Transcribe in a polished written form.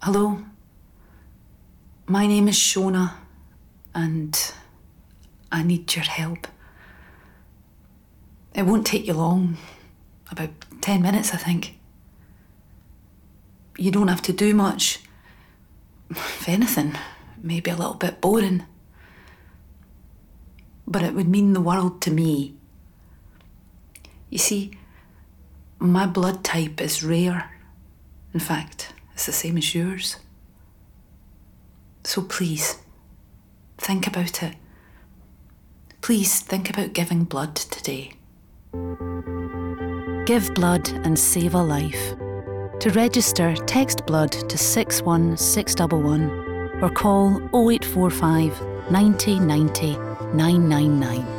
Hello. My name is Shona, and I need your help. It won't take you long. About 10 minutes, I think. You don't have to do much. If anything, maybe a little bit boring. But it would mean the world to me. You see, my blood type is rare. In fact, it's the same as yours. So please, think about it. Please think about giving blood today. Give blood and save a life. To register, text blood to 61611 or call 0845 90 90 999.